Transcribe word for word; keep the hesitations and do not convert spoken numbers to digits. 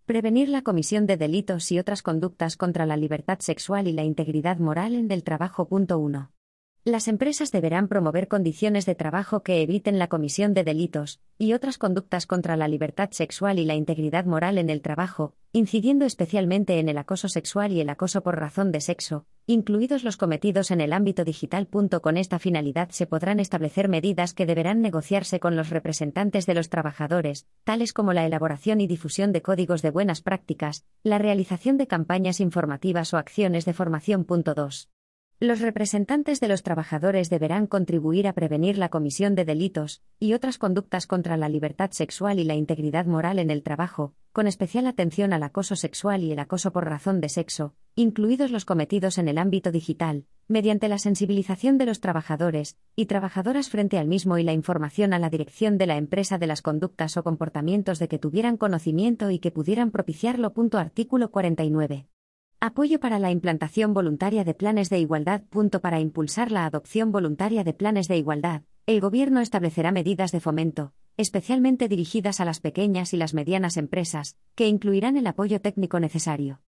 Prevenir la comisión de delitos y otras conductas contra la libertad sexual y la integridad moral en el trabajo. Punto uno. Las empresas deberán promover condiciones de trabajo que eviten la comisión de delitos y otras conductas contra la libertad sexual y la integridad moral en el trabajo, incidiendo especialmente en el acoso sexual y el acoso por razón de sexo, incluidos los cometidos en el ámbito digital. Con esta finalidad se podrán establecer medidas que deberán negociarse con los representantes de los trabajadores, tales como la elaboración y difusión de códigos de buenas prácticas, la realización de campañas informativas o acciones de formación. Punto dos. Los representantes de los trabajadores deberán contribuir a prevenir la comisión de delitos y otras conductas contra la libertad sexual y la integridad moral en el trabajo, con especial atención al acoso sexual y el acoso por razón de sexo, incluidos los cometidos en el ámbito digital, mediante la sensibilización de los trabajadores y trabajadoras frente al mismo y la información a la dirección de la empresa de las conductas o comportamientos de que tuvieran conocimiento y que pudieran propiciarlo. Artículo cuarenta y nueve. Apoyo para la implantación voluntaria de planes de igualdad. Para impulsar la adopción voluntaria de planes de igualdad, el Gobierno establecerá medidas de fomento, especialmente dirigidas a las pequeñas y las medianas empresas, que incluirán el apoyo técnico necesario.